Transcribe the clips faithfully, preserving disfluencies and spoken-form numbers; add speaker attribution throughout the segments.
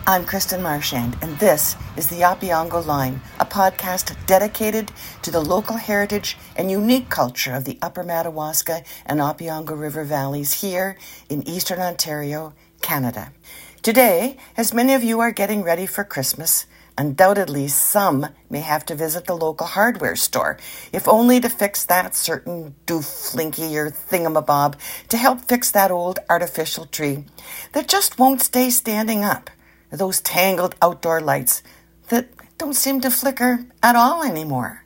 Speaker 1: I'm Kristen Marchand, and this is the Opeongo Line, a podcast dedicated to the local heritage and unique culture of the Upper Madawaska and Opeongo River valleys here in Eastern Ontario, Canada. Today, as many of you are getting ready for Christmas, undoubtedly some may have to visit the local hardware store, if only to fix that certain dooflinky or thingamabob to help fix that old artificial tree that just won't stay standing up. Those tangled outdoor lights that don't seem to flicker at all anymore.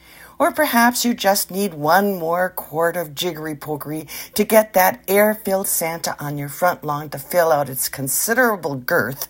Speaker 1: Or perhaps you just need one more quart of jiggery-pokery to get that air-filled Santa on your front lawn to fill out its considerable girth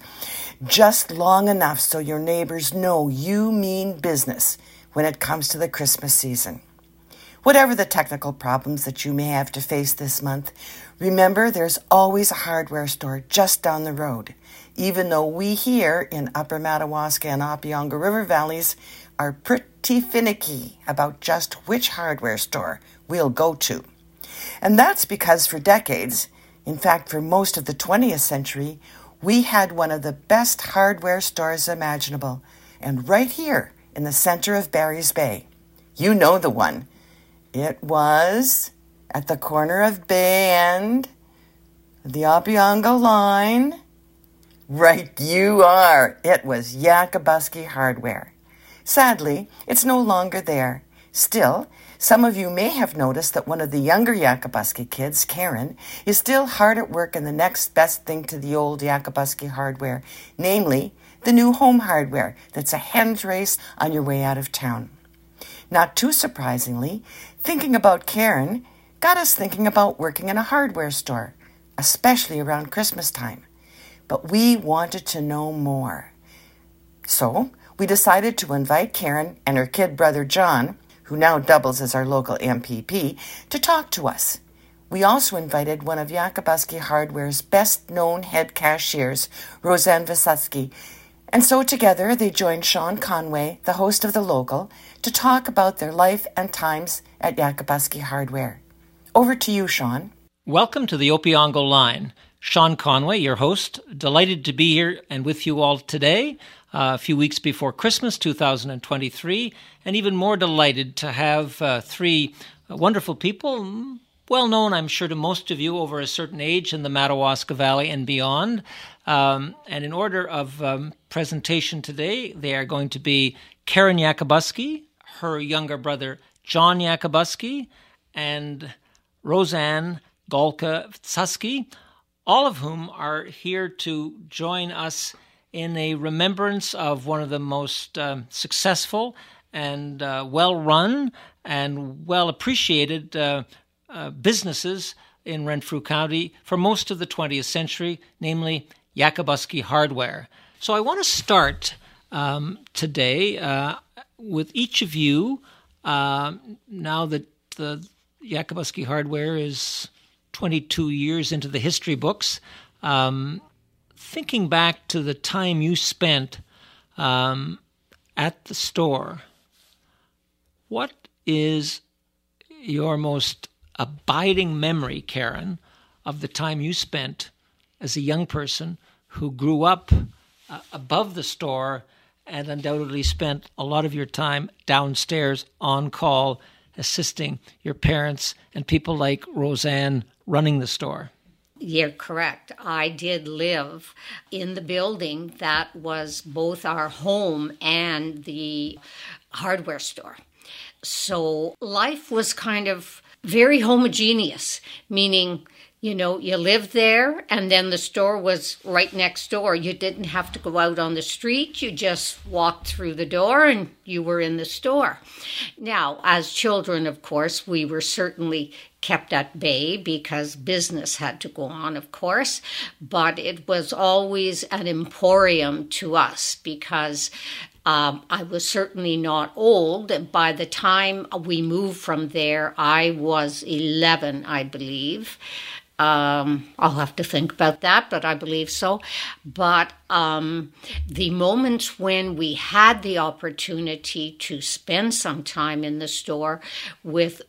Speaker 1: just long enough so your neighbors know you mean business when it comes to the Christmas season. Whatever the technical problems that you may have to face this month, remember there's always a hardware store just down the road, even though we here in Upper Madawaska and Opeongo River valleys are pretty finicky about just which hardware store we'll go to. And that's because for decades, in fact for most of the twentieth century, we had one of the best hardware stores imaginable, and right here in the center of Barry's Bay. You know the one. It was at the corner of Bay and the Opeongo Line. Right, you are. It was Yakabuski Hardware. Sadly, it's no longer there. Still, some of you may have noticed that one of the younger Yakabuski kids, Karen, is still hard at work in the next best thing to the old Yakabuski Hardware, namely the new home hardware that's a hen's race on your way out of town. Not too surprisingly, thinking about Karen got us thinking about working in a hardware store, especially around Christmas time. But we wanted to know more. So we decided to invite Karen and her kid brother John, who now doubles as our local M P P, to talk to us. We also invited one of Yakabuski Hardware's best-known head cashiers, Roseanne Vysotsky, and so together they joined Sean Conway, the host of The Local, to talk about their life and times at Yakabuski Hardware. Over to you, Sean.
Speaker 2: Welcome to the Opeongo Line. Sean Conway, your host, delighted to be here and with you all today, uh, a few weeks before Christmas two thousand twenty-three, and even more delighted to have uh, three wonderful people, well known, I'm sure, to most of you over a certain age in the Madawaska Valley and beyond. Um, and in order of um, presentation today, they are going to be Karen Yakabuski, her younger brother John Yakabuski, and Roseanne Golka Vysotsky, all of whom are here to join us in a remembrance of one of the most um, successful and uh, well-run and well-appreciated uh, uh, businesses in Renfrew County for most of the twentieth century, namely Yakabuski Hardware. So I want to start um, today uh, with each of you, uh, now that the Yakabuski Hardware is twenty-two years into the history books, um, thinking back to the time you spent um, at the store. What is your most abiding memory, Karen, of the time you spent as a young person who grew up uh, above the store and undoubtedly spent a lot of your time downstairs on call, assisting your parents and people like Roseanne running the store?
Speaker 3: You're correct. I did live in the building that was both our home and the hardware store. So life was kind of very homogeneous, meaning, you know, you lived there and then the store was right next door. You didn't have to go out on the street. You just walked through the door and you were in the store. Now, as children, of course, we were certainly kept at bay because business had to go on, of course, but it was always an emporium to us because Um, I was certainly not old. By the time we moved from there, I was eleven, I believe. Um, I'll have to think about that, but I believe so. But um, the moments when we had the opportunity to spend some time in the store with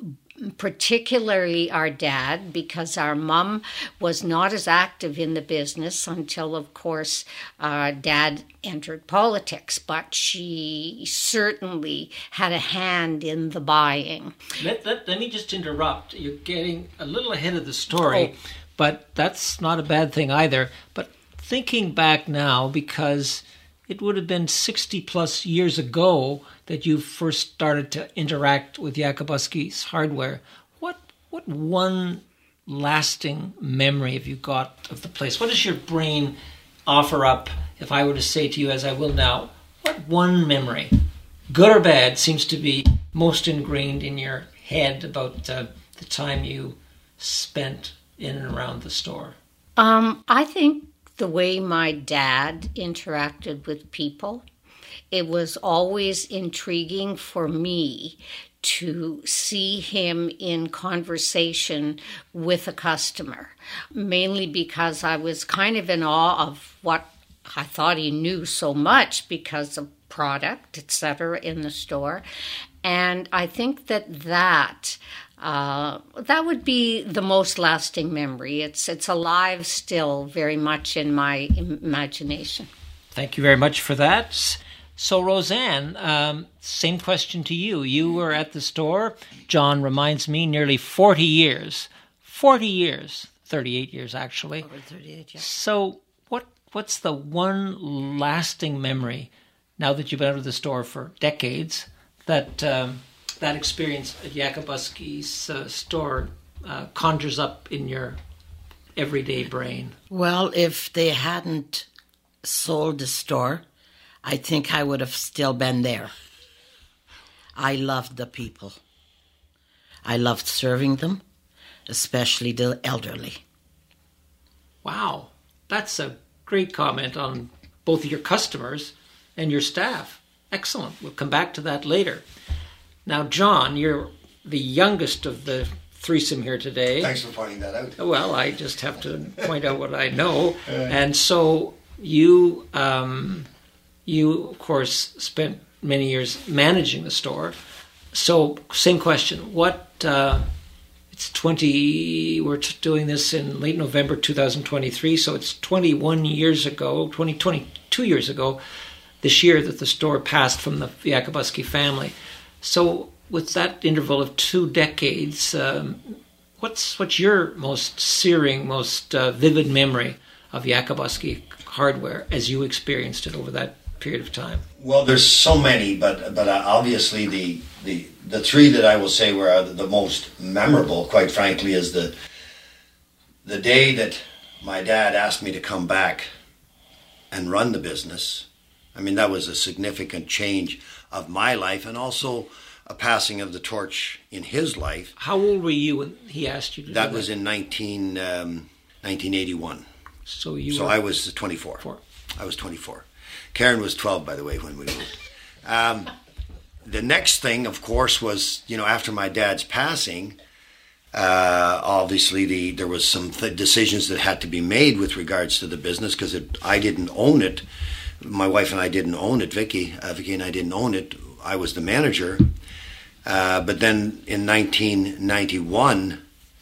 Speaker 3: particularly our dad, because our mom was not as active in the business until, of course, uh, Dad entered politics, but she certainly had a hand in the buying.
Speaker 2: Let, let, let me just interrupt. You're getting a little ahead of the story, oh. but that's not a bad thing either. But thinking back now, because it would have been sixty plus years ago that you first started to interact with Yakabuski's hardware. What what one lasting memory have you got of the place? What does your brain offer up if I were to say to you, as I will now, what one memory, good or bad, seems to be most ingrained in your head about uh, the time you spent in and around the store?
Speaker 3: Um, I think the way my dad interacted with people. It was always intriguing for me to see him in conversation with a customer, mainly because I was kind of in awe of what I thought he knew so much because of product, et cetera, in the store. And I think that that Uh, that would be the most lasting memory. It's it's alive still very much in my imagination.
Speaker 2: Thank you very much for that. So, Roseanne, um, same question to you. You were at the store, John reminds me, nearly forty years. forty years. thirty-eight years, actually.
Speaker 1: Over thirty-eight, yeah.
Speaker 2: So what what's the one lasting memory, now that you've been out of the store for decades, that... Um, that experience at Yakabuski's uh, store uh, conjures up in your everyday brain?
Speaker 1: Well, if they hadn't sold the store, I think I would have still been there. I loved the people. I loved serving them, especially the elderly.
Speaker 2: Wow, that's a great comment on both your customers and your staff. Excellent. We'll come back to that later. Now, John, you're the youngest of the threesome here today.
Speaker 4: Thanks for pointing that out.
Speaker 2: Well, I just have to point out what I know. Uh, and so you, um, you, of course, spent many years managing the store. So, same question. What, uh, it's twenty, we're t- doing this in late November two thousand twenty-three, so it's twenty-one years ago, twenty, twenty-two years ago, this year that the store passed from the Yakabuski family. So with that interval of two decades, um, what's what's your most searing, most uh, vivid memory of Yakabuski hardware as you experienced it over that period of time?
Speaker 4: Well, there's so many, but but uh, obviously the, the the three that I will say were the, the most memorable, quite frankly, is the the day that my dad asked me to come back and run the business. I mean, that was a significant change of my life, and also a passing of the torch in his life.
Speaker 2: How old were you when he asked you to
Speaker 4: that
Speaker 2: do that?
Speaker 4: Was in nineteen, um, nineteen eighty-one.
Speaker 2: So you
Speaker 4: So
Speaker 2: were
Speaker 4: I was twenty-four.
Speaker 2: Four.
Speaker 4: I was twenty-four. Karen was twelve, by the way, when we moved. Um, the next thing, of course, was, you know, after my dad's passing, uh, obviously the there was some th- decisions that had to be made with regards to the business, because I didn't own it. My wife and I didn't own it. Vicky, uh, Vicky and I didn't own it. I was the manager. Uh, but then in nineteen ninety-one,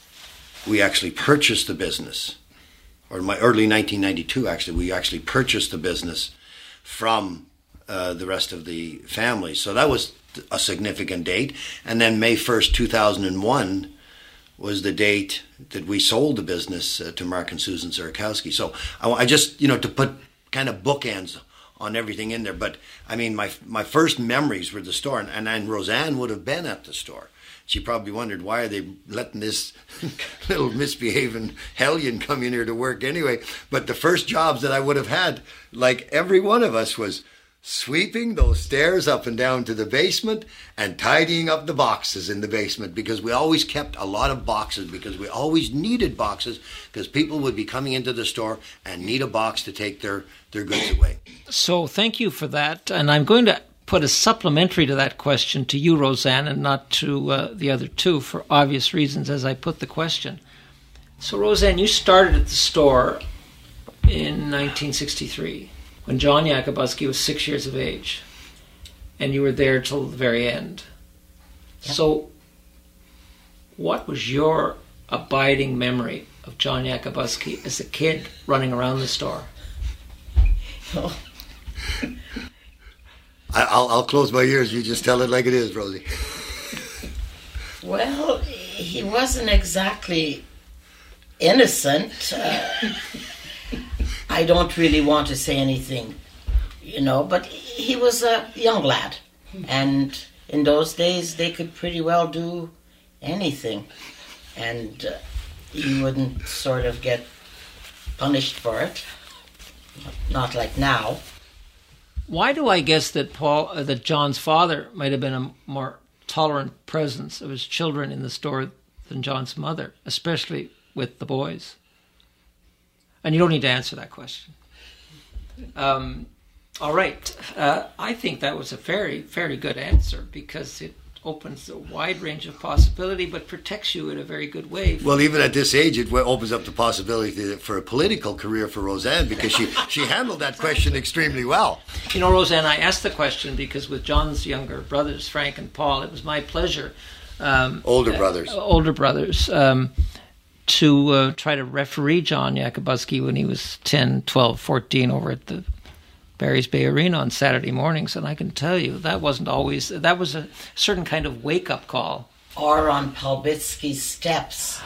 Speaker 4: we actually purchased the business. Or in my early nineteen ninety-two, actually, we actually purchased the business from uh, the rest of the family. So that was a significant date. And then May first, two thousand one was the date that we sold the business uh, to Mark and Susan Zurikowski. So I, I just, you know, to put kind of bookends on everything in there. But I mean, my my first memories were the store, and, and, and Roseanne would have been at the store. She probably wondered, why are they letting this little misbehaving hellion come in here to work anyway? But the first jobs that I would have had, like every one of us, was sweeping those stairs up and down to the basement and tidying up the boxes in the basement, because we always kept a lot of boxes, because we always needed boxes, because people would be coming into the store and need a box to take their, their goods away.
Speaker 2: So thank you for that. And I'm going to put a supplementary to that question to you, Roseanne, and not to uh, the other two, for obvious reasons as I put the question. So, Roseanne, you started at the store in nineteen sixty-three, when John Yakabuski was six years of age, and you were there till the very end. Yep. So what was your abiding memory of John Yakabuski as a kid running around the store?
Speaker 4: I, I'll, I'll close my ears. You just tell it like it is, Rosie.
Speaker 5: Well, he wasn't exactly innocent. Uh, I don't really want to say anything, you know, but he was a young lad. And in those days, they could pretty well do anything. And uh, you wouldn't sort of get punished for it. Not like now.
Speaker 2: Why do I guess that Paul, uh, that John's father might have been a more tolerant presence of his children in the store than John's mother, especially with the boys? And you don't need to answer that question. Um, all right. Uh, I think that was a very, very good answer because it opens a wide range of possibility but protects you in a very good way.
Speaker 4: Well, even at this age, it opens up the possibility for a political career for Roseanne because she, she handled that question extremely well.
Speaker 2: You know, Roseanne, I asked the question because with John's younger brothers, Frank and Paul, it was my pleasure. Um,
Speaker 4: older brothers.
Speaker 2: Uh, older brothers. Um, to uh, try to referee John Yakabuski when he was ten, twelve, fourteen over at the Barry's Bay Arena on Saturday mornings, and I can tell you that wasn't always, that was a certain kind of wake-up call.
Speaker 5: Or on Palbitsky's steps.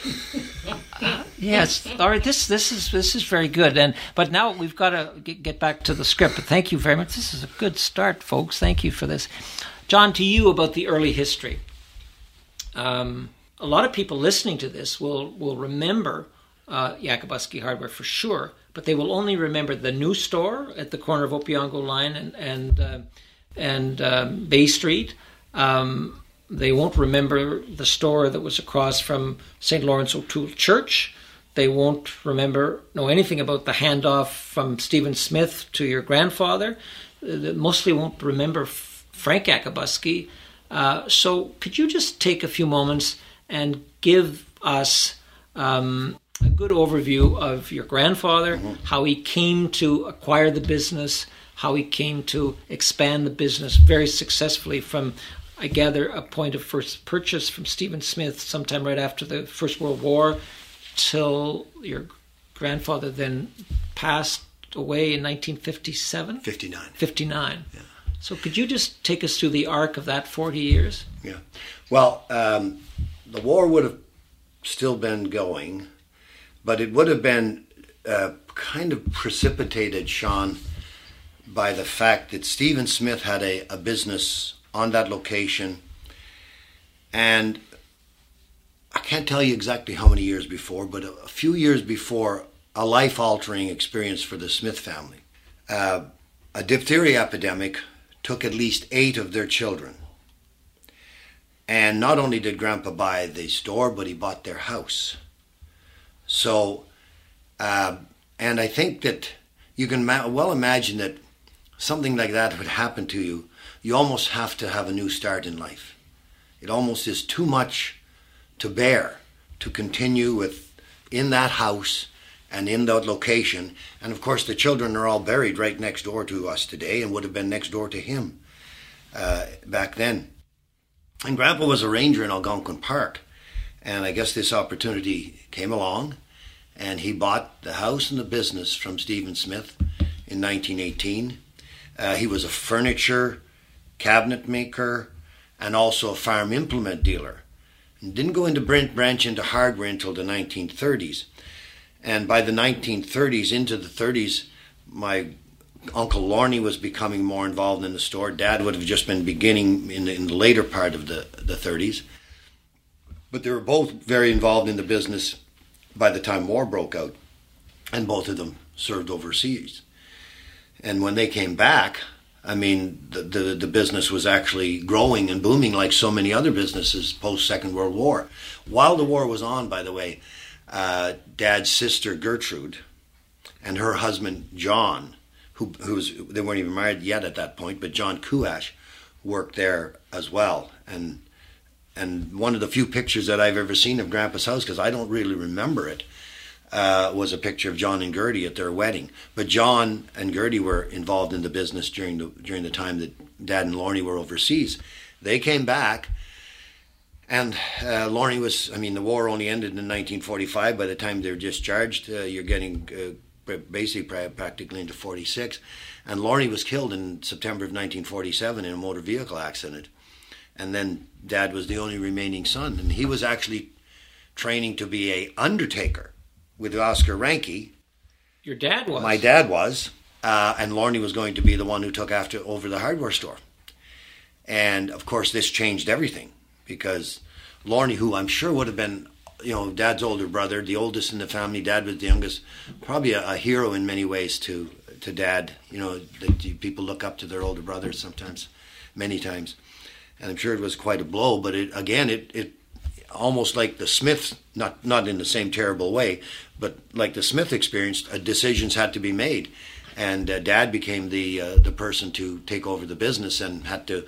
Speaker 2: uh, yes, all right, this this is this is very good, and but now we've got to get, get back to the script, but thank you very much. This is a good start, folks. Thank you for this. John, to you about the early history. Um... A lot of people listening to this will, will remember uh, Yakabuski Hardware for sure, but they will only remember the new store at the corner of Opeongo Line and and, uh, and um, Bay Street. Um, they won't remember the store that was across from Saint Lawrence O'Toole Church. They won't remember, know anything about the handoff from Stephen Smith to your grandfather. They mostly won't remember Frank Yakabuski. Uh, so could you just take a few moments and give us um, a good overview of your grandfather, mm-hmm. how he came to acquire the business, how he came to expand the business very successfully from, I gather, a point of first purchase from Stephen Smith sometime right after the First World War till your grandfather then passed away in nineteen fifty-seven?
Speaker 4: fifty-nine.
Speaker 2: fifty-nine.
Speaker 4: Yeah.
Speaker 2: So could you just take us through the arc of that forty years?
Speaker 4: Yeah. Well, um, the war would have still been going, but it would have been uh, kind of precipitated, Sean, by the fact that Stephen Smith had a, a business on that location. And I can't tell you exactly how many years before, but a, a few years before, a life-altering experience for the Smith family. Uh, a diphtheria epidemic took at least eight of their children. And not only did Grandpa buy the store, but he bought their house. So, uh, and I think that you can ma- well imagine that something like that would happen to you. You almost have to have a new start in life. It almost is too much to bear to continue with in that house and in that location. And of course, the children are all buried right next door to us today and would have been next door to him uh, back then. And Grandpa was a ranger in Algonquin Park, and I guess this opportunity came along, and he bought the house and the business from Stephen Smith in nineteen eighteen. Uh, he was a furniture, cabinet maker, and also a farm implement dealer. And didn't go into branch into hardware until the nineteen thirties. And by the nineteen thirties, into the thirties, my Uncle Lorne was becoming more involved in the store. Dad would have just been beginning in the, in the later part of the, the thirties. But they were both very involved in the business by the time war broke out. And both of them served overseas. And when they came back, I mean, the, the, the business was actually growing and booming like so many other businesses post-Second World War. While the war was on, by the way, uh, Dad's sister Gertrude and her husband John, who, who was, they weren't even married yet at that point, but John Kuash worked there as well. And and one of the few pictures that I've ever seen of Grandpa's house, because I don't really remember it, uh, was a picture of John and Gertie at their wedding. But John and Gertie were involved in the business during the during the time that Dad and Lorne were overseas. They came back, And uh, Lorne was, I mean, the war only ended in nineteen forty-five. By the time they're discharged, uh, you're getting uh, basically practically into forty-six. And Lorne was killed in September of nineteen forty-seven in a motor vehicle accident. And then Dad was the only remaining son. And he was actually training to be a undertaker with Oscar Ranke.
Speaker 2: Your dad was?
Speaker 4: My dad was. Uh, and Lorne was going to be the one who took after over the hardware store. And, of course, this changed everything. Because Lorne, who I'm sure would have been, you know, Dad's older brother, the oldest in the family, Dad was the youngest, probably a, a hero in many ways to to Dad. You know, that people look up to their older brothers sometimes, many times. And I'm sure it was quite a blow, but it again, it, it almost like the Smiths, not, not in the same terrible way, but like the Smith experience, uh, decisions had to be made. And uh, Dad became the uh, the person to take over the business and had to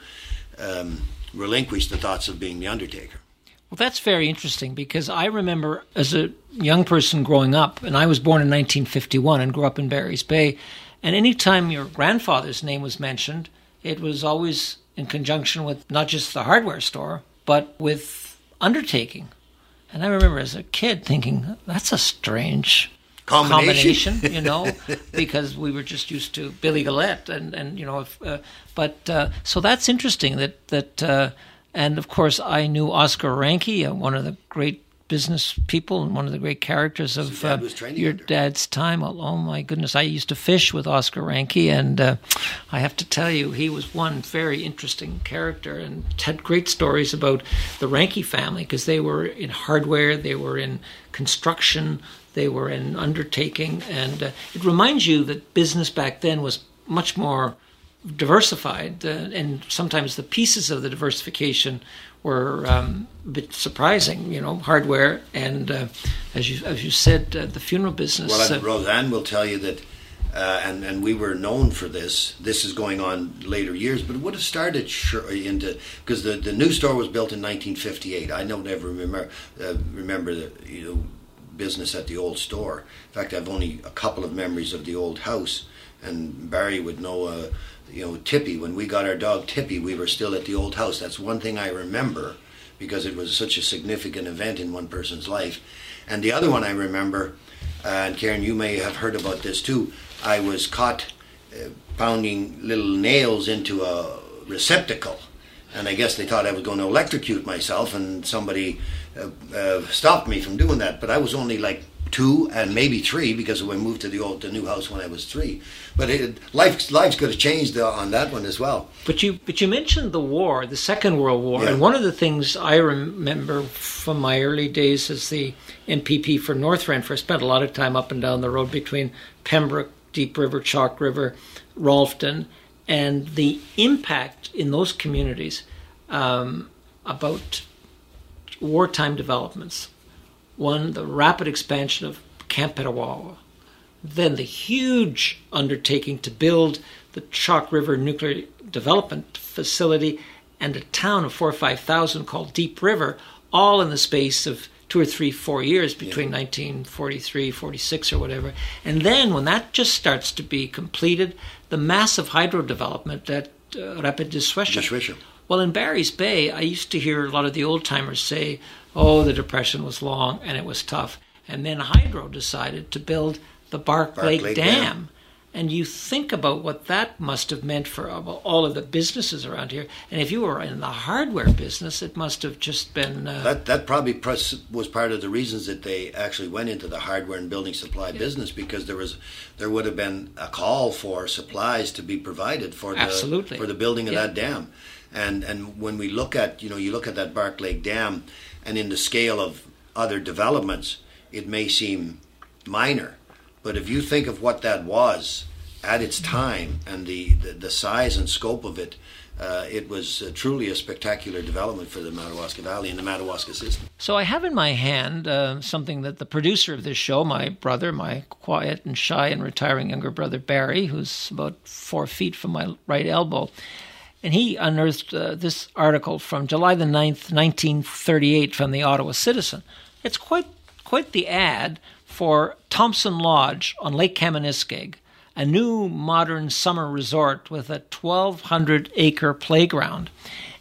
Speaker 4: um, relinquish the thoughts of being the undertaker.
Speaker 2: Well, that's very interesting because I remember as a young person growing up, and I was born in nineteen fifty-one and grew up in Barry's Bay, and any time your grandfather's name was mentioned, it was always in conjunction with not just the hardware store, but with undertaking. And I remember as a kid thinking, that's a strange
Speaker 4: combination,
Speaker 2: combination you know, because we were just used to Billy Gillette, and, and you know, if, uh, but uh, so that's interesting that, that uh, and of course I knew Oscar Ranke, uh, one of the great business people and one of the great characters of
Speaker 4: so Dad
Speaker 2: uh,
Speaker 4: was training
Speaker 2: your
Speaker 4: under.
Speaker 2: dad's time. Oh, oh my goodness, I used to fish with Oscar Ranke, and uh, I have to tell you, he was one very interesting character and had great stories about the Ranke family because they were in hardware, they were in construction, they were in undertaking, and uh, it reminds you that business back then was much more diversified, uh, and sometimes the pieces of the diversification were um, a bit surprising, you know, hardware and, uh, as you as you said, uh, the funeral business.
Speaker 4: Well,
Speaker 2: uh,
Speaker 4: Roseanne will tell you that, uh, and, and we were known for this, this is going on later years, but it would have started sure into, because the, the new store was built in nineteen fifty-eight. I don't ever remember, uh, remember the, you know, business at the old store. In fact, I've only a couple of memories of the old house, and Barry would know, uh, you know, Tippy. When we got our dog Tippy, we were still at the old house. That's one thing I remember because it was such a significant event in one person's life. And the other one I remember, uh, and Karen, you may have heard about this too, I was caught uh, pounding little nails into a receptacle. And I guess they thought I was going to electrocute myself, and somebody uh, uh, stopped me from doing that. But I was only like two and maybe three because we moved to the old, the new house when I was three. But it, life, lives could have changed on that one as well.
Speaker 2: But you, but you mentioned the war, the Second World War,
Speaker 4: Yeah.
Speaker 2: and one of the things I remember from my early days as the N P P for North Renfrew, I spent a lot of time up and down the road between Pembroke, Deep River, Chalk River, Rolfton, and the impact in those communities um, about wartime developments. One, the rapid expansion of Camp Petawawa. Then the huge undertaking to build the Chalk River Nuclear Development Facility and a town of four or five thousand called Deep River, all in the space of two or three, four years between yeah. nineteen forty-three, forty-six or whatever. And then when that just starts to be completed, the massive hydro development at uh, Rapid Dishwesher. Well, in Barry's Bay, I used to hear a lot of the old-timers say, oh, the Depression was long and it was tough. And then Hydro decided to build the Bark,
Speaker 4: Bark
Speaker 2: Lake,
Speaker 4: Lake
Speaker 2: Dam.
Speaker 4: Dam.
Speaker 2: And you think about what that must have meant for all of the businesses around here. And if you were in the hardware business, it must have just been... Uh,
Speaker 4: that that probably was part of the reasons that they actually went into the hardware and building supply yeah. business, because there was there would have been a call for supplies to be provided for the,
Speaker 2: Absolutely.
Speaker 4: for the building of
Speaker 2: yeah.
Speaker 4: that dam. And and when we look at, you know, you look at that Bark Lake Dam, and in the scale of other developments, it may seem minor. But if you think of what that was at its time and the, the, the size and scope of it, uh, it was uh, truly a spectacular development for the Madawaska Valley and the Madawaska system.
Speaker 2: So I have in my hand uh, something that the producer of this show, my brother, my quiet and shy and retiring younger brother Barry, who's about four feet from my right elbow, and he unearthed uh, this article from July the ninth, nineteen thirty-eight from the Ottawa Citizen. It's quite quite the ad for Thompson Lodge on Lake Kaministkeg, a new modern summer resort with a twelve hundred acre playground.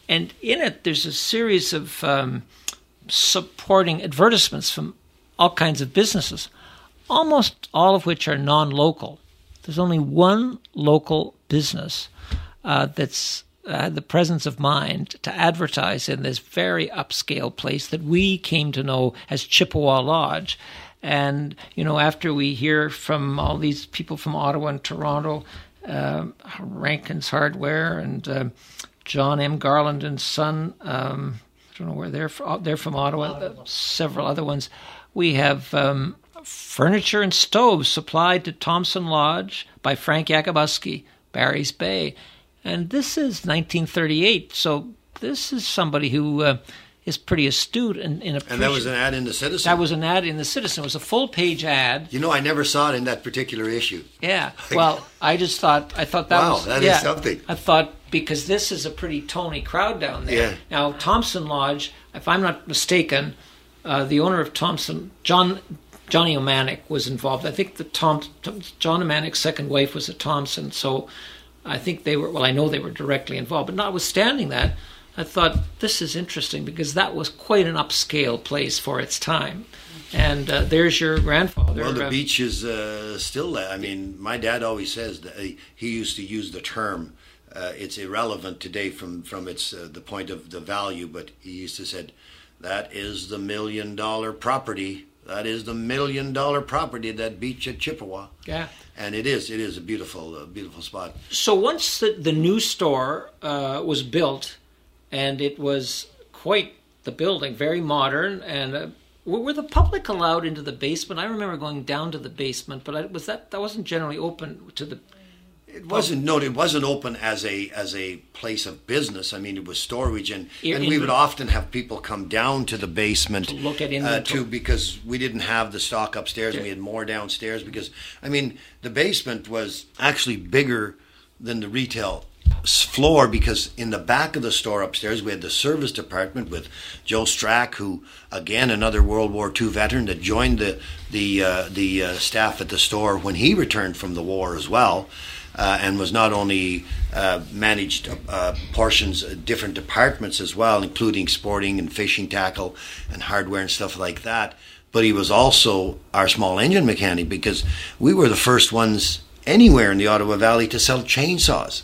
Speaker 2: And in it, there's a series of um, supporting advertisements from all kinds of businesses, almost all of which are non-local. There's only one local business uh, that's had the presence of mind to advertise in this very upscale place that we came to know as Chippewa Lodge. And, you know, after we hear from all these people from Ottawa and Toronto, uh, Rankin's Hardware and uh, John M. Garland and Son, um, I don't know where they're from, they're from Ottawa, uh, several other ones. We have um, furniture and stoves supplied to Thompson Lodge by Frank Yakabuski, Barry's Bay. And this is nineteen thirty-eight, so this is somebody who uh, is pretty astute in, in
Speaker 4: And that was an ad in the Citizen?
Speaker 2: That was an ad in the Citizen. It was a full-page ad.
Speaker 4: You know, I never saw it in that particular issue.
Speaker 2: Yeah, well, I just thought, I thought that
Speaker 4: wow,
Speaker 2: was...
Speaker 4: Wow, that
Speaker 2: yeah,
Speaker 4: is something.
Speaker 2: I thought, because this is a pretty Tony crowd down there.
Speaker 4: Yeah.
Speaker 2: Now, Thompson Lodge, if I'm not mistaken, uh, the owner of Thompson, John... Johnny O'Manick was involved. I think the Tom, John O'Manick's second wife was a Thompson, so I think they were, well, I know they were directly involved. But notwithstanding that, I thought, this is interesting because that was quite an upscale place for its time. And uh, there's your grandfather.
Speaker 4: Well, the
Speaker 2: uh,
Speaker 4: beach is uh, still there. I mean, my dad always says that he, he used to use the term, uh, it's irrelevant today from, from its uh, the point of the value, but he used to say, that is the million dollar property. That is the million dollar property, that beach at Chippewa.
Speaker 2: Yeah.
Speaker 4: And it is. It is a beautiful, uh, beautiful spot.
Speaker 2: So once the, the new store uh, was built, and it was quite the building, very modern, and uh, were the public allowed into the basement? I remember going down to the basement, but I, was that that wasn't generally open to the...
Speaker 4: It wasn't no. It wasn't open as a as a place of business. I mean, it was storage, and, and we would often have people come down to the basement
Speaker 2: to look at
Speaker 4: uh, too, because we didn't have the stock upstairs, and we had more downstairs. Because I mean, the basement was actually bigger than the retail floor, because in the back of the store upstairs we had the service department with Joe Strack, who again another World War Two veteran that joined the the uh, the uh, staff at the store when he returned from the war as well. Uh, and was not only uh, managed uh, portions, uh, different departments as well, including sporting and fishing tackle and hardware and stuff like that, but he was also our small engine mechanic, because we were the first ones anywhere in the Ottawa Valley to sell chainsaws.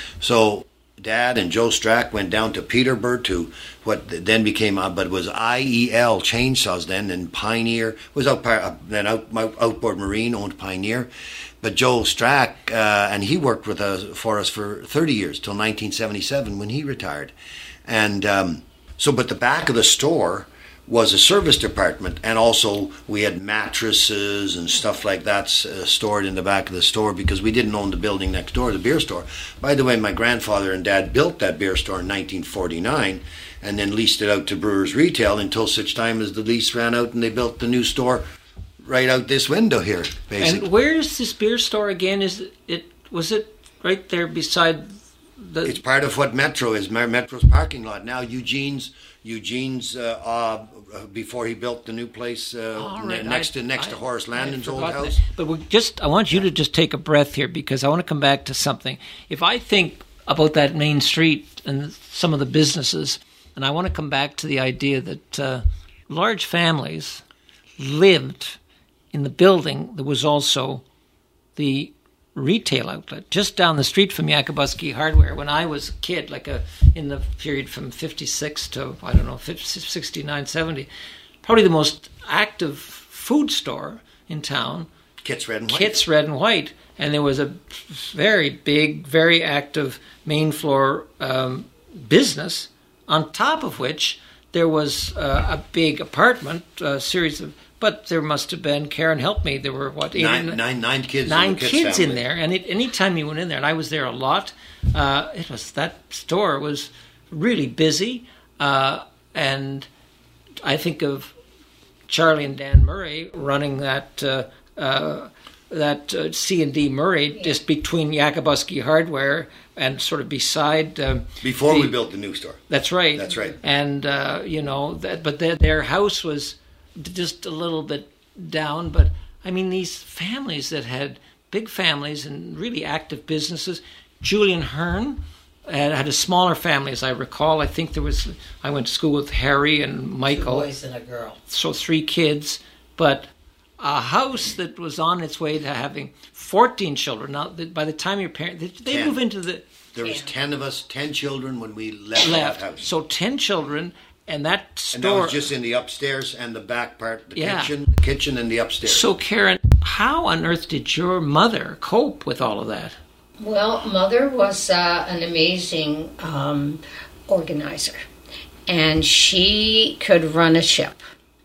Speaker 4: So Dad and Joe Strack went down to Peterborough to what then became, uh, but was I E L Chainsaws then, and Pioneer was out, uh, then out, Outboard Marine owned Pioneer. But Joe Strack, uh, and he worked with us for us for thirty years, till nineteen seventy-seven when he retired. And um, so, but the back of the store was a service department, and also we had mattresses and stuff like that uh, stored in the back of the store, because we didn't own the building next door, the beer store. By the way, my grandfather and Dad built that beer store in nineteen forty-nine, and then leased it out to Brewers Retail until such time as the lease ran out and they built the new store right out this window here, basically.
Speaker 2: And where is this beer store again? Is it was it right there beside the?
Speaker 4: It's part of what Metro is. Metro's parking lot now. Eugene's Eugene's uh, uh, before he built the new place uh,
Speaker 2: oh, right.
Speaker 4: next
Speaker 2: I,
Speaker 4: to next
Speaker 2: I,
Speaker 4: to Horace Landon's old house.
Speaker 2: That. But we just I want you to just take a breath here, because I want to come back to something. If I think about that main street and some of the businesses, and I want to come back to the idea that uh, large families lived in the building. There was also the retail outlet just down the street from Yakabuski Hardware. When I was a kid, like a in the period from fifty-six to, I don't know, sixty-nine, seventy, probably the most active food store in town.
Speaker 4: Kit's Red and White.
Speaker 2: Kit's Red and White. And there was a very big, very active main floor um, business, on top of which there was uh, a big apartment, a series of... But there must have been, Karen helped me, there were what? Eight
Speaker 4: nine,
Speaker 2: in,
Speaker 4: nine, nine kids
Speaker 2: Nine
Speaker 4: in the
Speaker 2: kids
Speaker 4: family.
Speaker 2: in there. And it, anytime you went in there, and I was there a lot, uh, it was that store was really busy. Uh, and I think of Charlie and Dan Murray running that uh, uh, that uh, C and D Murray, just between Yakabuski Hardware and sort of beside... Um,
Speaker 4: Before
Speaker 2: the,
Speaker 4: we built the new store.
Speaker 2: That's right.
Speaker 4: That's right.
Speaker 2: And, uh, you know, that, but their, their house was just a little bit down. But, I mean, these families that had big families and really active businesses. Julian Hearn and had a smaller family, as I recall. I think there was, I went to school with Harry and Michael.
Speaker 5: Two boys and a girl.
Speaker 2: So three kids, but a house that was on its way to having fourteen children. Now, by the time your parents, they, they
Speaker 4: ten.
Speaker 2: move into the...
Speaker 4: There was ten of us, ten children when we left,
Speaker 2: left.
Speaker 4: that house.
Speaker 2: So ten children, and that store...
Speaker 4: And that was just in the upstairs and the back part, the
Speaker 2: Yeah.
Speaker 4: kitchen, the kitchen and the upstairs.
Speaker 2: So, Karen, how on earth did your mother cope with all of that?
Speaker 3: Well, Mother was uh, an amazing um, organizer, and she could run a ship.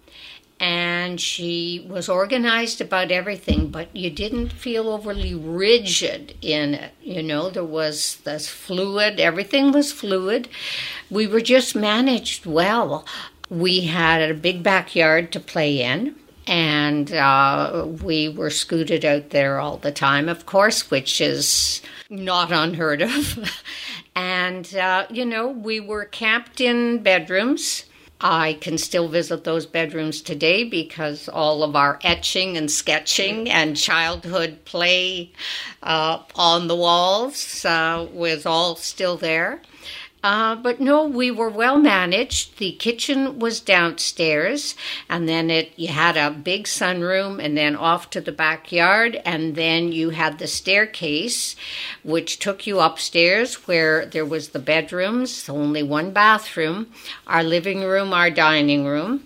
Speaker 3: And she was organized about everything, but you didn't feel overly rigid in it. You know, there was this fluid, everything was fluid. We were just managed well. We had a big backyard to play in. And uh, we were scooted out there all the time, of course, which is not unheard of. and, uh, you know, we were camped in bedrooms. I can still visit those bedrooms today because all of our etching and sketching and childhood play uh, on the walls uh, was all still there. Uh, but no, we were well managed. The kitchen was downstairs, and then it you had a big sunroom, and then off to the backyard, and then you had the staircase, which took you upstairs, where there was the bedrooms, only one bathroom, our living room, our dining room,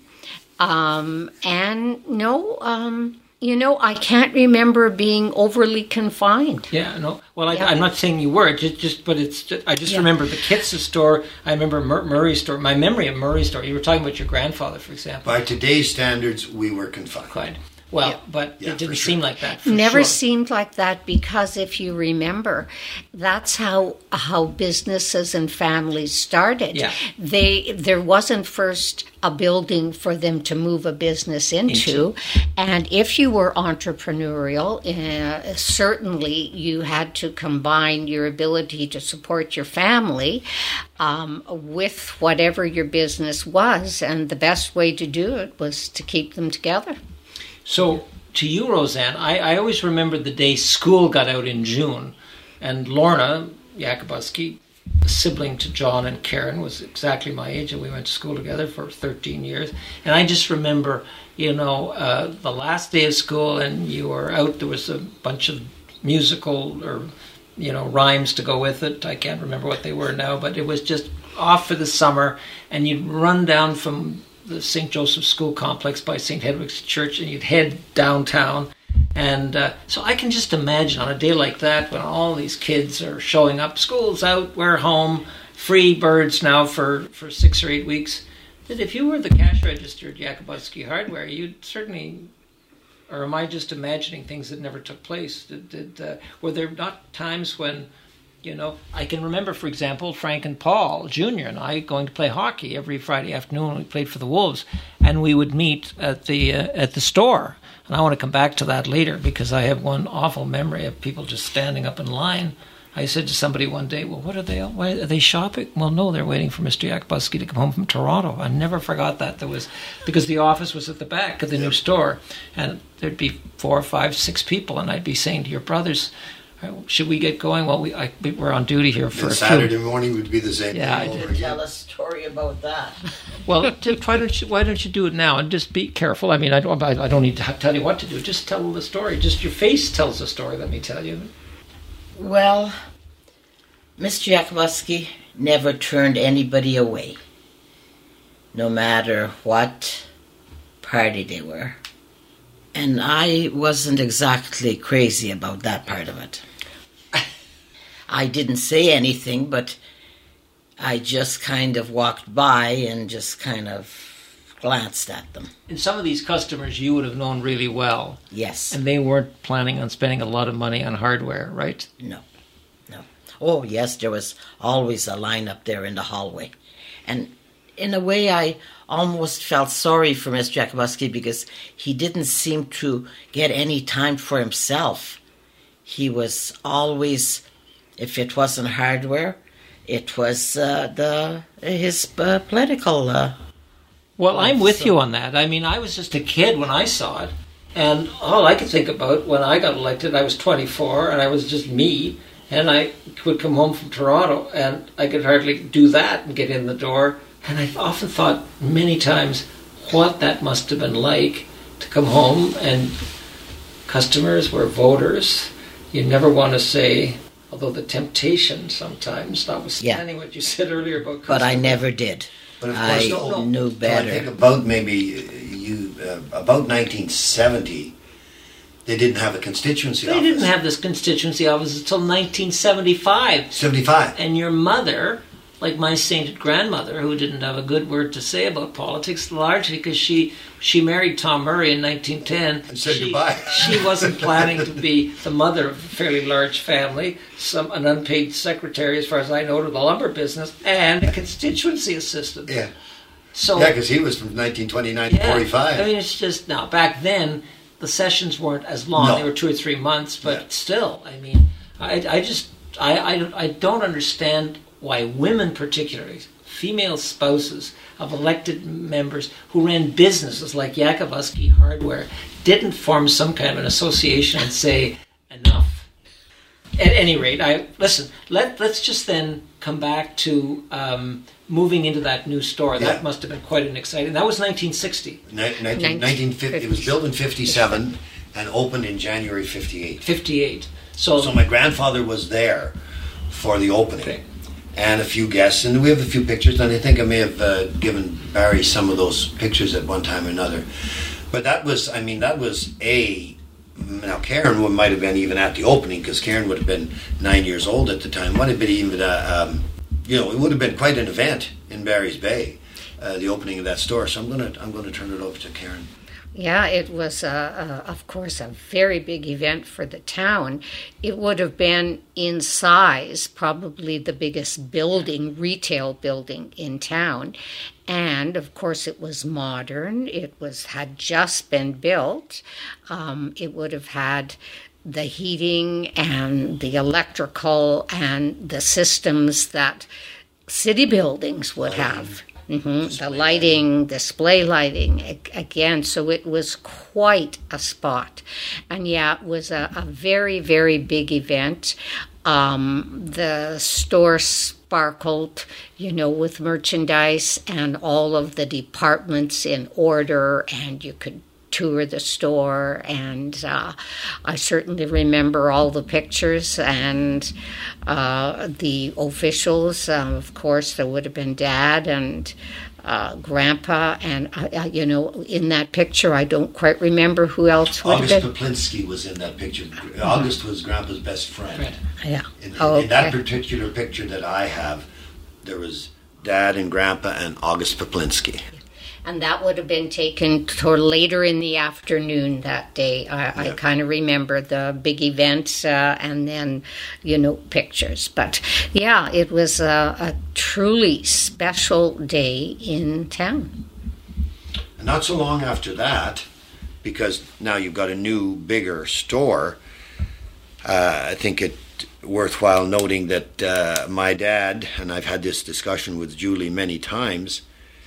Speaker 3: um, and no. Um, You know, I can't remember being overly confined.
Speaker 2: Yeah, no. Well, I,
Speaker 3: Yeah.
Speaker 2: I'm not saying you were. Just, just but it's. Just, I just
Speaker 3: Yeah.
Speaker 2: remember the Kitts' store. I remember Mur- Murray's store. My memory of Murray's store. You were talking about your grandfather, for example.
Speaker 4: By today's standards, we were confined.
Speaker 2: Quite. Well,
Speaker 3: Yeah.
Speaker 2: but
Speaker 4: Yeah,
Speaker 2: it didn't
Speaker 4: for sure.
Speaker 2: seem like that. For
Speaker 3: Never
Speaker 2: sure.
Speaker 3: seemed like that because if you remember, that's how how businesses and families started.
Speaker 2: Yeah.
Speaker 3: They there wasn't first a building for them to move a business into,
Speaker 2: Into.
Speaker 3: and if you were entrepreneurial, uh, certainly you had to combine your ability to support your family um, with whatever your business was, and the best way to do it was to keep them together.
Speaker 2: So, to you, Roseanne, I, I always remember the day school got out in June, and Lorna Yakubuski, a sibling to John and Karen, was exactly my age, and we went to school together for thirteen years. And I just remember, you know, uh, the last day of school, and you were out, there was a bunch of musical or, you know, rhymes to go with it. I can't remember what they were now, but it was just off for the summer, and you'd run down from the Saint Joseph's School Complex by Saint Hedwig's Church, and you'd head downtown. And uh, so I can just imagine on a day like that when all these kids are showing up, school's out, we're home, free birds now for, for six or eight weeks, that if you were the cash register at Yakubuski Hardware, you'd certainly, or am I just imagining things that never took place? Did, did, uh, were there not times when, you know, I can remember, for example, Frank and Paul Junior and I going to play hockey every Friday afternoon when we played for the Wolves, and we would meet at the uh, at the store. And I want to come back to that later because I have one awful memory of people just standing up in line. I said to somebody one day, well, what are they, why, are they shopping? Well, no, they're waiting for Mister Yakubuski to come home from Toronto. I never forgot that. There was, because the office was at the back of the new store, and there'd be four, five, six people, and I'd be saying to your brothers, should we get going? Well, we, I, we're on duty here for
Speaker 4: And
Speaker 2: a
Speaker 4: Saturday
Speaker 2: few.
Speaker 4: morning would be the same
Speaker 2: Yeah, I
Speaker 4: thing over
Speaker 2: did.
Speaker 4: again.
Speaker 5: Tell a story about that.
Speaker 2: Well, t- why don't you why don't you do it now and just be careful? I mean, I don't I don't need to tell you what to do. Just tell the story. Just your face tells the story. Let me tell you.
Speaker 5: Well, Mister Yakubuski never turned anybody away, no matter what party they were. And I wasn't exactly crazy about that part of it. I didn't say anything, but I just kind of walked by and just kind of glanced at them.
Speaker 2: And some of these customers you would have known really well,
Speaker 5: Yes.
Speaker 2: and they weren't planning on spending a lot of money on hardware, right?
Speaker 5: No, no. Oh, yes, there was always a line up there in the hallway. And in a way, I almost felt sorry for Mister Yakubuski because he didn't seem to get any time for himself. He was always, if it wasn't hardware, it was uh, the his uh, political... Uh,
Speaker 2: Well, I'm with
Speaker 5: so-
Speaker 2: you on that. I mean, I was just a kid when I saw it, and all I could think about when I got elected, I was twenty-four, and I was just me, And I would come home from Toronto, and I could hardly do that and get in the door. And I often thought many times what that must have been like to come home, and customers were voters. You never want to say, although the temptation sometimes, notwithstanding yeah. what you said earlier about customers.
Speaker 5: But I never did.
Speaker 4: But of course,
Speaker 5: I
Speaker 4: no, no.
Speaker 5: knew better.
Speaker 4: So I think about maybe you uh, about nineteen seventy. They didn't have a constituency
Speaker 2: they
Speaker 4: office.
Speaker 2: They didn't have this constituency office until nineteen seventy-five.
Speaker 4: seventy-five.
Speaker 2: And your mother, like my sainted grandmother, who didn't have a good word to say about politics, largely because she she married Tom Murray in nineteen ten.
Speaker 4: And said
Speaker 2: she,
Speaker 4: goodbye.
Speaker 2: She wasn't planning to be the mother of a fairly large family, some an unpaid secretary, as far as I know, to the lumber business, and a constituency assistant.
Speaker 4: Yeah.
Speaker 2: So,
Speaker 4: yeah, because he was from nineteen twenty-nine
Speaker 2: yeah,
Speaker 4: to forty-five.
Speaker 2: I mean, it's just, now, back then, the sessions weren't as long.
Speaker 4: No.
Speaker 2: They were two or three months, but
Speaker 4: yeah.
Speaker 2: still, I mean, I, I just, I, I, I don't understand why women particularly, female spouses of elected members who ran businesses like Yakovsky Hardware, didn't form some kind of an association and say, enough. At any rate, I listen, let, let's just then come back to um, moving into that new store.
Speaker 4: Yeah.
Speaker 2: That must have been quite an exciting, that was nineteen sixty.
Speaker 4: Ni- nineteen, nineteen fifty, it was built in fifty-seven and opened in January fifty-eight.
Speaker 2: fifty-eight. So,
Speaker 4: so my grandfather was there for the opening.
Speaker 2: Okay.
Speaker 4: And a few guests, and we have a few pictures, and I think I may have uh, given Barry some of those pictures at one time or another. But that was, I mean, that was a, now Karen would, might have been even at the opening, because Karen would have been nine years old at the time, would have been even, uh, um, you know, it would have been quite an event in Barry's Bay, uh, the opening of that store. So I'm going to I'm going to turn it over to Karen.
Speaker 3: Yeah, it was, uh, uh, of course, a very big event for the town. It would have been, in size, probably the biggest building, retail building in town. And, of course, it was modern. It was had just been built. Um, it would have had the heating and the electrical and the systems that city buildings would have. Mm-hmm. The lighting, display lighting, again, so it was quite a spot. And yeah, it was a, a very, very big event. Um, the store sparkled, you know, with merchandise and all of the departments in order, and you could tour the store, and uh, I certainly remember all the pictures and uh, the officials. Um, of course, there would have been Dad and uh, Grandpa, and uh, you know, in that picture, I don't quite remember who else would
Speaker 4: August
Speaker 3: have been.
Speaker 4: Poplinski was in that picture. Mm-hmm. August was Grandpa's best friend.
Speaker 3: Yeah.
Speaker 4: In, in,
Speaker 3: oh, okay.
Speaker 4: in that particular picture that I have, there was Dad and Grandpa and August Poplinski.
Speaker 3: And that would have been taken toward later in the afternoon that day. I, yeah. I kind of remember the big event uh, and then, you know, pictures. But yeah, it was a, a truly special day in town.
Speaker 4: And not so long after that, because now you've got a new, bigger store, uh, I think it worthwhile noting that uh, my dad, and I've had this discussion with Julie many times,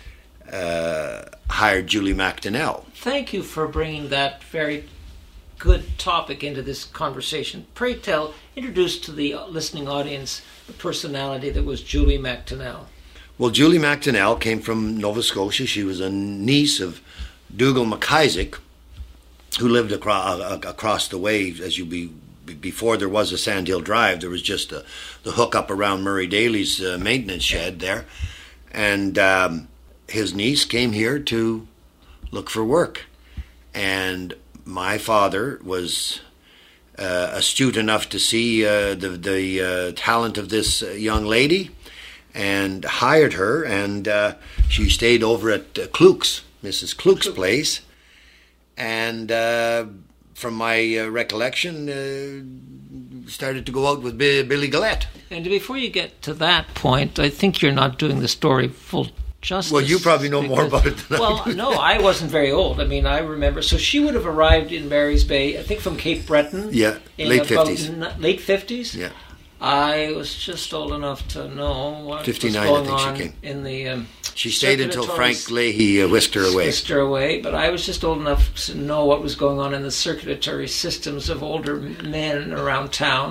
Speaker 4: Uh, hired Julie McDonnell.
Speaker 2: Thank you for bringing that very good topic into this conversation. Pray tell, introduce to the listening audience the personality that was Julie McDonnell.
Speaker 4: Well, Julie McDonnell came from Nova Scotia. She was a niece of Dougal McIsaac, who lived across, uh, across the way. As you be before there was a Sandhill Drive, there was just a, the hookup around Murray Daly's uh, maintenance shed there, and um, his niece came here to look for work. And my father was uh, astute enough to see uh, the, the uh, talent of this uh, young lady and hired her. And uh, she stayed over at uh, Kluk's, Missus Kluk's place. And uh, from my uh, recollection, uh, started to go out with B- Billy Gillette.
Speaker 2: And before you get to that point, I think you're not doing the story full justice.
Speaker 4: Well, you probably know
Speaker 2: because,
Speaker 4: more about it than
Speaker 2: well,
Speaker 4: I do.
Speaker 2: no, I wasn't very old. I mean, I remember. So she would have arrived in Barry's Bay, I think from Cape Breton.
Speaker 4: Yeah,
Speaker 2: in
Speaker 4: late
Speaker 2: about
Speaker 4: fifties.
Speaker 2: N- late fifties?
Speaker 4: Yeah.
Speaker 2: I was just old enough to know what
Speaker 4: fifty-nine,
Speaker 2: was going
Speaker 4: I think
Speaker 2: on
Speaker 4: she came.
Speaker 2: in the... Um,
Speaker 4: She stayed until
Speaker 2: circulatory
Speaker 4: Frank Leahy uh, whisked her away.
Speaker 2: Whisked her away, but I was just old enough to know what was going on in the circulatory systems of older men around town.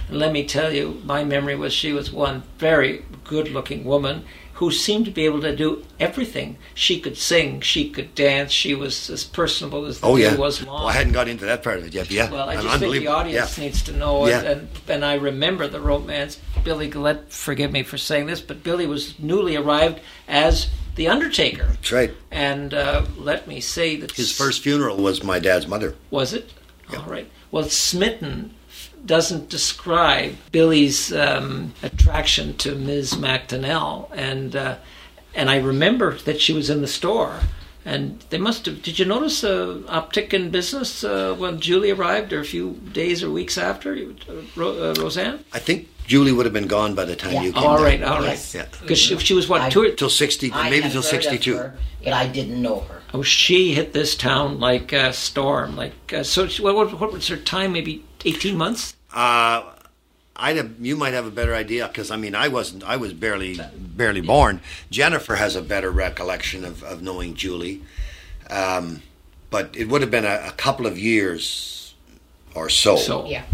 Speaker 2: And let me tell you, my memory was she was one very good-looking woman who seemed to be able to do everything. She could sing, she could dance, she was as personable as the
Speaker 4: oh,
Speaker 2: day
Speaker 4: yeah.
Speaker 2: was long.
Speaker 4: Well, I hadn't got into that part of it yet, but yeah.
Speaker 2: Well, I
Speaker 4: I'm
Speaker 2: just think the audience yeah. needs to know
Speaker 4: yeah.
Speaker 2: it. And, and I remember the romance. Billy Gillette, forgive me for saying this, but Billy was newly arrived as the Undertaker.
Speaker 4: That's right.
Speaker 2: And uh, let me say that...
Speaker 4: His first funeral was my dad's mother.
Speaker 2: Was it?
Speaker 4: Yeah.
Speaker 2: All right. Well, Smitten doesn't describe Billy's um, attraction to Miz MacDonnell, and uh, and I remember that she was in the store, and they must have. Did you notice a uptick in business uh, when Julie arrived, or a few days or weeks after, uh, Ro- uh, Roseanne?
Speaker 4: I think Julie would have been gone by the time
Speaker 5: Yeah.
Speaker 4: you came.
Speaker 2: All
Speaker 4: there.
Speaker 2: right, all right.
Speaker 5: Yes.
Speaker 4: Yeah.
Speaker 2: Because she, she was what
Speaker 5: I-
Speaker 2: two?
Speaker 4: Till sixty,
Speaker 5: I
Speaker 4: maybe
Speaker 5: had
Speaker 4: till
Speaker 5: heard of
Speaker 4: sixty-two.
Speaker 5: her, but I didn't know her.
Speaker 2: Oh, she hit this town like a storm. Like uh, so. She, what, what, what was her time? Maybe eighteen months.
Speaker 4: Uh, I'd have, you might have a better idea because I mean I wasn't I was barely barely born. Jennifer has a better recollection of, of knowing Julie, um, but it would have been a, a couple of years or so.
Speaker 2: So
Speaker 3: Yeah.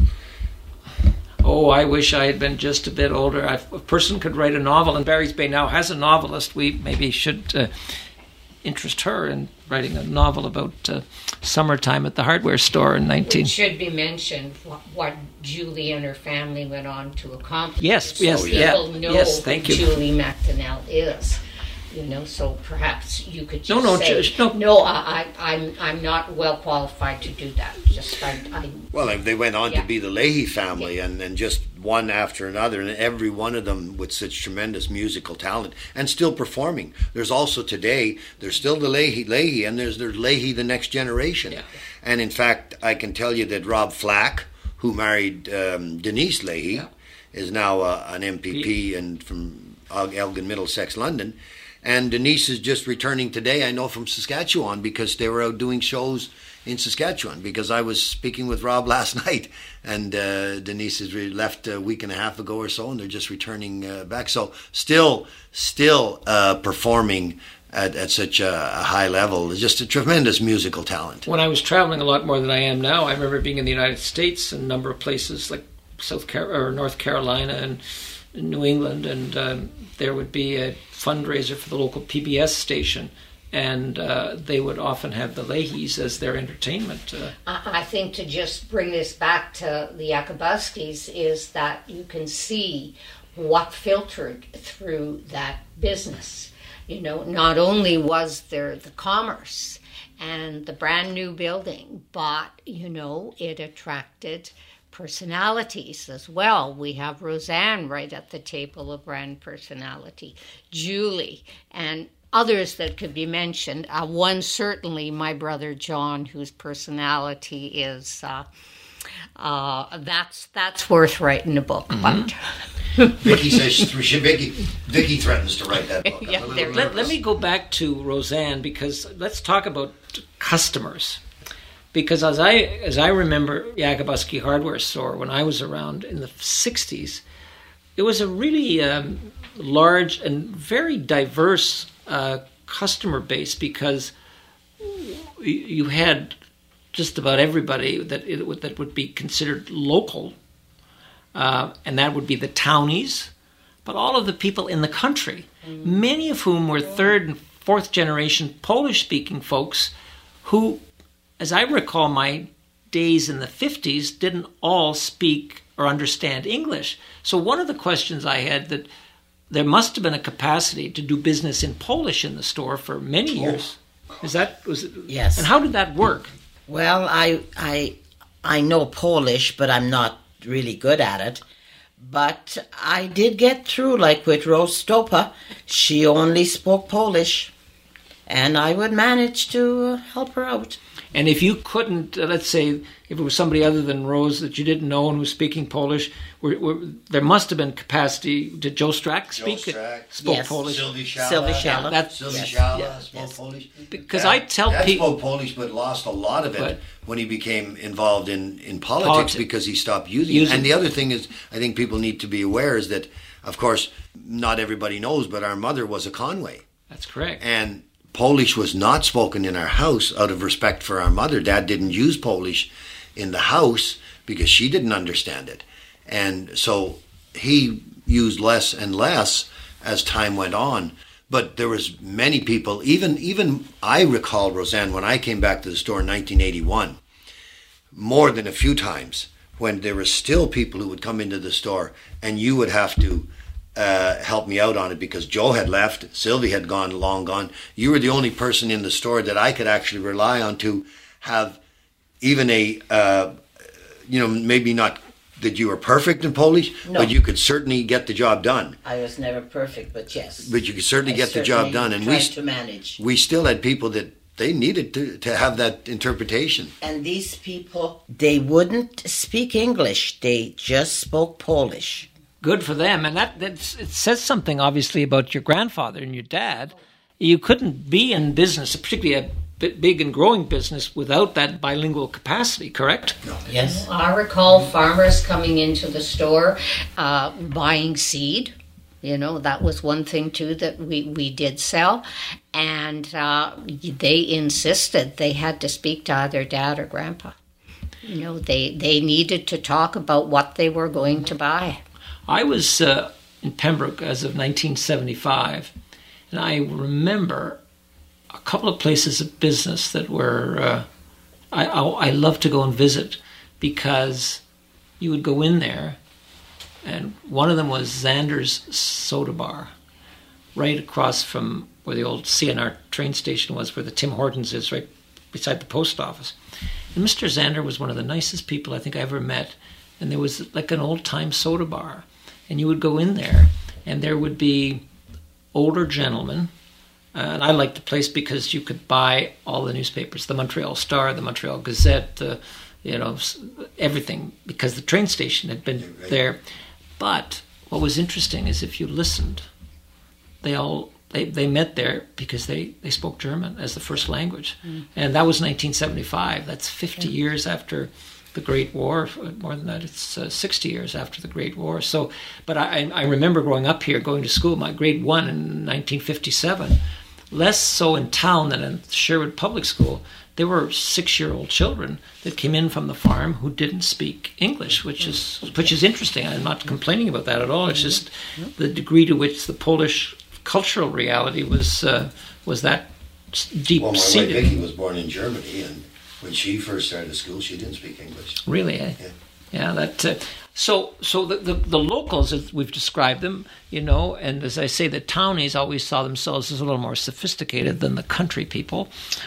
Speaker 2: Oh, I wish I had been just a bit older. I, a person could write a novel, and Barry's Bay now has a novelist. We maybe should uh, interest her in writing a novel about uh, summertime at the hardware store in nineteen.
Speaker 3: It should be mentioned what, what Julie and her family went on to accomplish.
Speaker 2: Yes,
Speaker 3: So
Speaker 2: yes, yeah.
Speaker 3: people know
Speaker 2: Yes, thank
Speaker 3: who
Speaker 2: you.
Speaker 3: Julie MacDonnell is. You know, so perhaps you could just
Speaker 2: No, no,
Speaker 3: say,
Speaker 2: just- no.
Speaker 3: no, I, I, I'm, I'm not well qualified to do that. Just, I, I
Speaker 4: Well, they- they went on
Speaker 3: Yeah.
Speaker 4: to be the Leahy family, and, and just one after another, and every one of them with such tremendous musical talent, and still performing. There's also today, there's still the Leahy, Leahy and there's there's Leahy the next generation.
Speaker 2: Yeah.
Speaker 4: And in fact, I can tell you that Rob Flack, who married um, Denise Leahy,
Speaker 2: Yeah.
Speaker 4: is now uh, an M P P and from El- Elgin, Middlesex, London. And Denise is just returning today, I know, from Saskatchewan because they were out doing shows in Saskatchewan because I was speaking with Rob last night, and uh, Denise has re- left a week and a half ago or so, and they're just returning uh, back. So still, still uh, performing at, at such a, a high level. Just a tremendous musical talent.
Speaker 2: When I was traveling a lot more than I am now, I remember being in the United States in a number of places like South Car- or North Carolina and New England, and um, there would be a fundraiser for the local P B S station, and uh, they would often have the Leahys as their entertainment. Uh,
Speaker 3: I I think to just bring this back to the Yakabuskis is that you can see what filtered through that business. You know, not only was there the commerce and the brand new building, but, you know, it attracted personalities as well. We have Roseanne right at the table of brand personality, Julie, and others that could be mentioned. Uh, one certainly, my brother John, whose personality is uh, uh, that's that's worth writing a book about.
Speaker 4: Vicky says she, Vicky, Vicky threatens to write that book.
Speaker 3: Yeah,
Speaker 4: I'm a
Speaker 3: there-
Speaker 4: little
Speaker 2: let,
Speaker 4: nervous.
Speaker 2: let me go back to Roseanne, because let's talk about customers. Because as I as I remember Yakabuski Hardware Store when I was around in the sixties, it was a really um, large and very diverse uh, customer base, because you had just about everybody that it would, that would be considered local, uh, and that would be the townies, but all of the people in the country, mm. many of whom were third and fourth generation Polish-speaking folks who, as I recall my days in the fifties, didn't all speak or understand English. So one of the questions I had, that there must have been a capacity to do business in Polish in the store for many years. Is that was it?
Speaker 5: Yes.
Speaker 2: And how did that work?
Speaker 5: Well, I I I know Polish, but I'm not really good at it. But I did get through, like with Rose Stopa. She only spoke Polish, and I would manage to uh, help her out.
Speaker 2: And if you couldn't, uh, let's say, if it was somebody other than Rose that you didn't know and was speaking Polish, were, were, there must have been capacity. Did Joe Strack speak?
Speaker 4: Strack.
Speaker 2: Spoke
Speaker 5: Yes.
Speaker 2: Polish.
Speaker 4: Sylvie Shala.
Speaker 5: Sylvie Shala.
Speaker 2: That's-
Speaker 4: Sylvie
Speaker 5: Yes.
Speaker 4: Shala
Speaker 5: Yeah.
Speaker 4: spoke
Speaker 5: Yes.
Speaker 4: Polish.
Speaker 2: Because
Speaker 4: Dad-
Speaker 2: I tell
Speaker 4: Dad
Speaker 2: people-
Speaker 4: spoke Polish, but lost a lot of it
Speaker 2: But-
Speaker 4: when he became involved in, in politics,
Speaker 2: Politics.
Speaker 4: because he stopped using
Speaker 2: Using-
Speaker 4: it. And the other thing is, I think people need to be aware is that, of course, not everybody knows, but our mother was a Conway.
Speaker 2: That's correct.
Speaker 4: And Polish was not spoken in our house out of respect for our mother. Dad didn't use Polish in the house because she didn't understand it. And so he used less and less as time went on. But there was many people, even even I recall, Roseanne, when I came back to the store in nineteen eighty-one, more than a few times, when there were still people who would come into the store and you would have to uh, help me out on it because Joe had left, Sylvie had gone, long gone. You were the only person in the store that I could actually rely on to have even a, uh, you know, maybe not that you were perfect in Polish,
Speaker 5: no.
Speaker 4: but you could certainly get the job done.
Speaker 5: I was never perfect, but yes.
Speaker 4: But you could certainly
Speaker 5: I
Speaker 4: get the
Speaker 5: certainly
Speaker 4: job done. And
Speaker 5: tried
Speaker 4: we,
Speaker 5: to manage.
Speaker 4: we still had people that they needed to, to have that interpretation.
Speaker 5: And these people, they wouldn't speak English. They just spoke Polish.
Speaker 2: Good for them. And that that's, it says something, obviously, about your grandfather and your dad. You couldn't be in business, particularly a big and growing business, without that bilingual capacity, correct?
Speaker 4: No.
Speaker 5: Yes.
Speaker 3: I recall farmers coming into the store, uh, buying seed. You know, that was one thing, too, that we, we did sell. And uh, they insisted they had to speak to either dad or grandpa. You know, they, they needed to talk about what they were going to buy.
Speaker 2: I was uh, in Pembroke as of nineteen seventy-five, and I remember a couple of places of business that were, uh, I, I, I love to go and visit, because you would go in there, and one of them was Xander's Soda Bar, right across from where the old C N R train station was, where the Tim Hortons is, right beside the post office. And Mister Xander was one of the nicest people I think I ever met, and there was like an old-time soda bar. And you would go in there, and there would be older gentlemen. Uh, and I liked the place because you could buy all the newspapers, the Montreal Star, the Montreal Gazette, the, you know, everything, because the train station had been there. But what was interesting is if you listened, they all they, they met there because they, they spoke German as the first language. Mm. And that was nineteen seventy-five. That's fifty yeah. years after the Great War. More than that, it's uh, sixty years after the Great War. So, but I, I remember growing up here, going to school, my grade one in nineteen fifty-seven, less so in town than in Sherwood Public School. There were six-year-old children that came in from the farm who didn't speak English, which is which is interesting. I'm not complaining about that at all. It's just the degree to which the Polish cultural reality was uh, was that deep-seated.
Speaker 4: Well, my wife Vicky was born in Germany, and when she first started school, she didn't speak English.
Speaker 2: Really, eh?
Speaker 4: Yeah.
Speaker 2: Yeah, that. Uh, so, so the, the the locals, as we've described them, you know, and as I say, the townies always saw themselves as a little more sophisticated than the country people.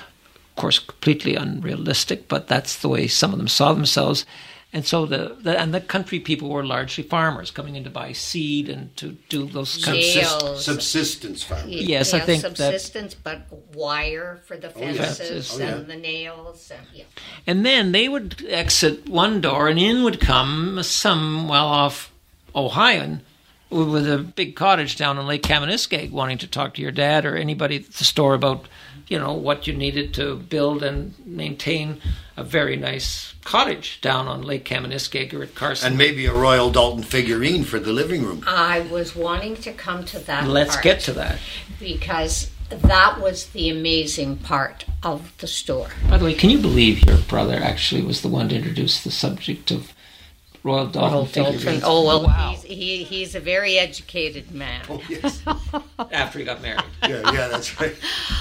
Speaker 2: Of course, completely unrealistic, but that's the way some of them saw themselves. And so the, the and the country people were largely farmers coming in to buy seed and to do those kind
Speaker 3: Jails.
Speaker 2: of
Speaker 4: subsistence farming.
Speaker 2: Yes,
Speaker 3: yeah,
Speaker 2: I think
Speaker 3: subsistence, that, but wire for the fences
Speaker 4: Oh, yeah.
Speaker 3: and the nails. And, yeah.
Speaker 2: And then they would exit one door, and in would come some well-off Ohioan with a big cottage down in Lake Kaministiquia, wanting to talk to your dad or anybody at the store about, you know, what you needed to build and maintain a very nice cottage down on Lake Kaministiquia or at Carson.
Speaker 4: And maybe a Royal Dalton figurine for the living room.
Speaker 3: I was wanting to come to that
Speaker 2: Let's
Speaker 3: part
Speaker 2: get to that.
Speaker 3: because that was the amazing part of the store.
Speaker 2: By the way, can you believe your brother actually was the one to introduce the subject of Royal Dalton figurines?
Speaker 3: Oh, well,
Speaker 2: wow.
Speaker 3: he's, he, he's a very educated man.
Speaker 4: Oh, yes.
Speaker 2: After he got married.
Speaker 4: yeah, yeah, that's right.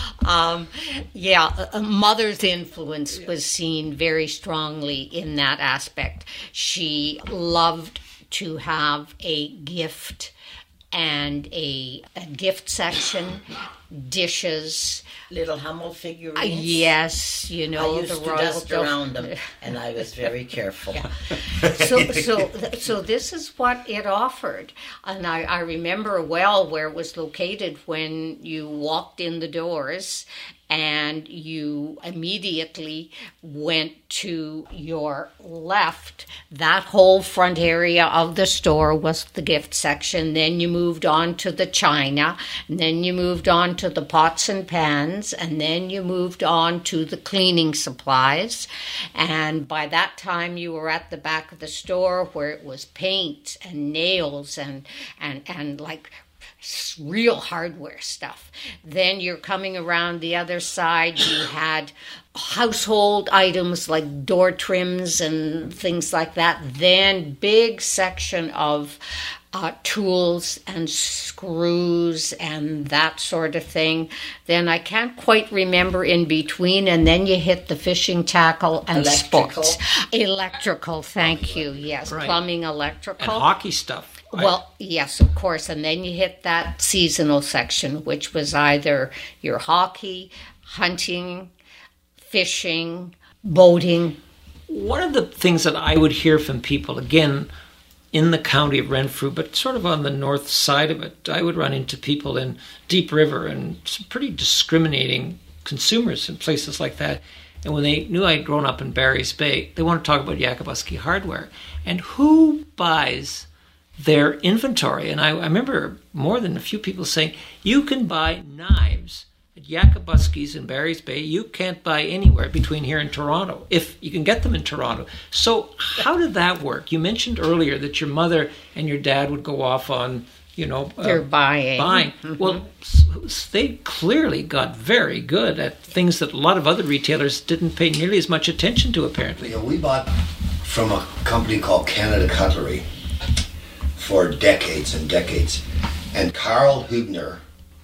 Speaker 3: Um, yeah, a, a mother's influence was seen very strongly in that aspect. She loved to have a gift and a, a gift section, dishes.
Speaker 5: Little Hummel figurines.
Speaker 3: Uh, yes, you know,
Speaker 5: I used
Speaker 3: the
Speaker 5: to
Speaker 3: royal
Speaker 5: dust
Speaker 3: Dal-
Speaker 5: around them, and I was very careful.
Speaker 3: so, so, so this is what it offered, and I, I remember well where it was located when you walked in the doors, and you immediately went to your left. That whole front area of the store was the gift section. Then you moved on to the china, and then you moved on to the pots and pans, and then you moved on to the cleaning supplies. And by that time, you were at the back of the store where it was paint and nails and and and like real hardware stuff. Then you're coming around the other side, you had household items like door trims and things like that. Then big section of uh, tools and screws and that sort of thing. Then I can't quite remember in between, and then you hit the fishing tackle and
Speaker 5: Electrical.
Speaker 3: sports. Electrical, thank you, yes.
Speaker 2: Right.
Speaker 3: Plumbing, electrical.
Speaker 2: And hockey stuff.
Speaker 3: Well, yes, of course. And then you hit that seasonal section, which was either your hockey, hunting, fishing, boating.
Speaker 2: One of the things that I would hear from people, again, in the county of Renfrew, but sort of on the north side of it, I would run into people in Deep River and some pretty discriminating consumers in places like that. And when they knew I'd grown up in Barry's Bay, they want to talk about Yakabuski hardware. And who buys their inventory? And I, I remember more than a few people saying, you can buy knives at Yakabuski's in Barry's Bay. You can't buy anywhere between here and Toronto, if you can get them in Toronto. So how did that work? You mentioned earlier that your mother and your dad would go off on, you know, uh,
Speaker 3: They're buying.
Speaker 2: buying.
Speaker 3: Mm-hmm.
Speaker 2: Well, s- they clearly got very good at things that a lot of other retailers didn't pay nearly as much attention to, apparently.
Speaker 4: You know, we bought from a company called Canada Cutlery for decades and decades. And Carl Hubner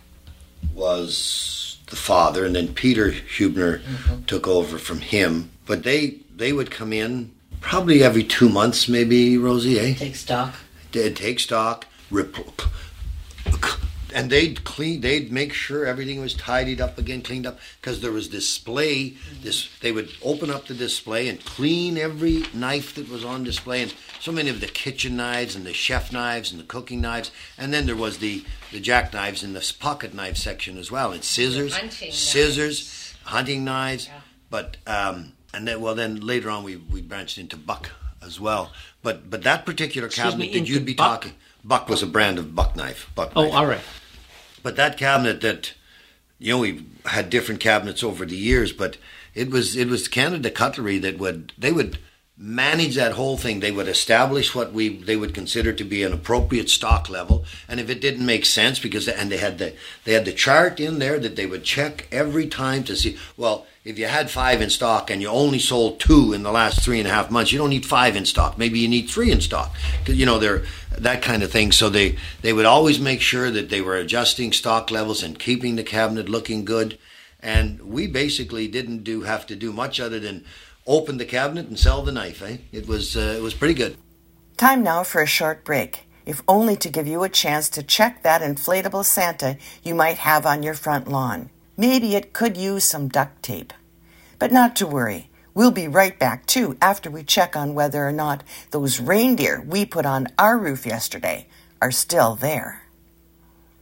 Speaker 4: was the father, and then Peter Hubner mm-hmm. took over from him. But they they would come in probably every two months, maybe, Rosie, eh?
Speaker 5: Take stock.
Speaker 4: They'd take stock, rip, and they'd clean. They'd make sure everything was tidied up again, cleaned up, because there was display. This they would open up the display and clean every knife that was on display, and so many of the kitchen knives and the chef knives and the cooking knives, and then there was the the jackknives in the pocket knife section as well, and scissors,
Speaker 3: Hunting
Speaker 4: scissors,
Speaker 3: knives.
Speaker 4: hunting knives.
Speaker 3: Yeah.
Speaker 4: But um, and then well, then later on we we branched into buck as well. But but that particular
Speaker 2: Excuse
Speaker 4: cabinet
Speaker 2: me,
Speaker 4: that
Speaker 2: into
Speaker 4: you'd be
Speaker 2: buck?
Speaker 4: talking, buck was a brand of buck knife. Buck
Speaker 2: Oh,
Speaker 4: knife.
Speaker 2: all right.
Speaker 4: But that cabinet that, you know, we've had different cabinets over the years, but it was it was Canada Cutlery that would, they would manage that whole thing. They would establish what we they would consider to be an appropriate stock level, and if it didn't make sense, because and they had the they had the chart in there that they would check every time to see, well, if you had five in stock and you only sold two in the last three and a half months, you don't need five in stock. Maybe you need three in stock. You know, they're that kind of thing. So they, they would always make sure that they were adjusting stock levels and keeping the cabinet looking good. And we basically didn't do have to do much other than open the cabinet and sell the knife. Eh? It was uh, it was pretty good.
Speaker 1: Time now for a short break, if only to give you a chance to check that inflatable Santa you might have on your front lawn. Maybe it could use some duct tape. But not to worry. We'll be right back, too, after we check on whether or not those reindeer we put on our roof yesterday are still there.